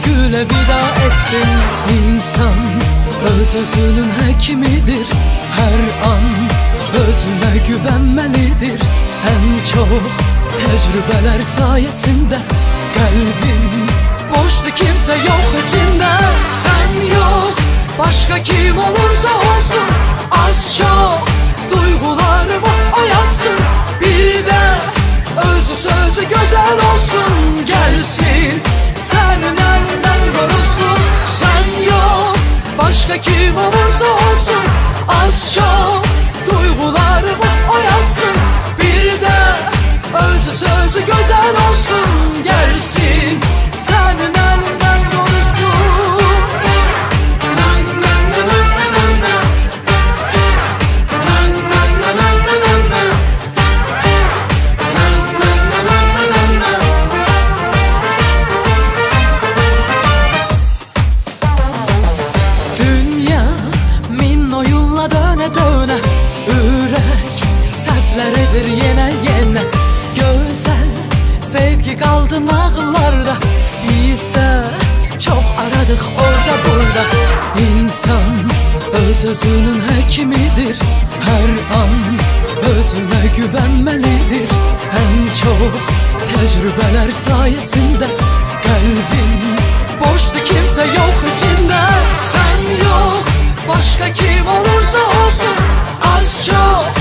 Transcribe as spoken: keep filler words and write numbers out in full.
güle vida ettim. İnsan öz özünün hekimidir. Her an özüne güvenmelidir. En çok tecrübeler sayesinde kalbim boştu, kimse yok içinde. Sen yok, başka kim olursa olsun, az çok duygularımı oyatsın. Bir de özü sözü güzel olsun, gelsin senin elinden korusun. Sen yok, başka kim olursa olsun, az çok duygularımı oyatsın. Bir de özü sözü güzel olsun, gelsin senin elinden korusun. Dünya min oyunla döne döne, ürek sərtleridir yine yine. Güzel sevgi kaldı nağıllarda, biz de çok aradık orada burada. İnsan öz özünün hekimidir. Her an özüne güvenmelidir. En çok tecrübeler sayesinde kalbim boştu, kimse yok içinde. Sen yok, başka kim olursa olsun, az çok